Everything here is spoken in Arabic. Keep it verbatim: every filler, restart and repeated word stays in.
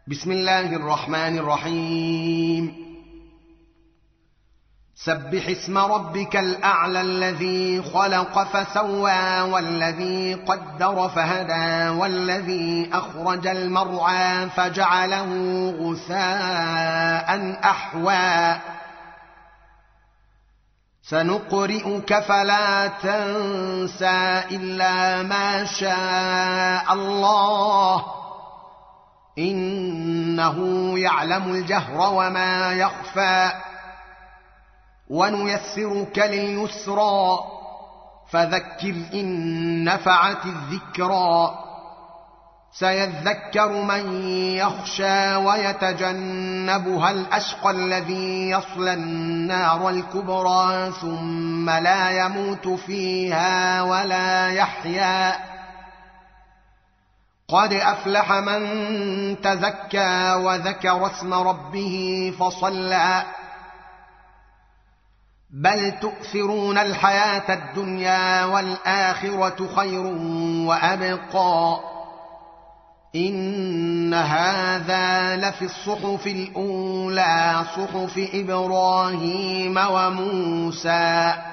بسم الله الرحمن الرحيم. سبح اسم ربك الأعلى الذي خلق فسوى والذي قدر فهدى والذي أخرج المرعى فجعله غثاء أحوى سنقرئك فلا تنسى إلا ما شاء الله إنه يعلم الجهر وما يخفى ونيسرك لليسرى فذكر إن نفعت الذكرى سيذكر من يخشى ويتجنبها الأشقى الذي يصلى النار الكبرى ثم لا يموت فيها ولا يحيا قد أفلح من تزكى وذكر اسم ربه فصلى بل تؤثرون الحياة الدنيا والآخرة خير وأبقى إن هذا لفي الصحف الأولى صحف إبراهيم وموسى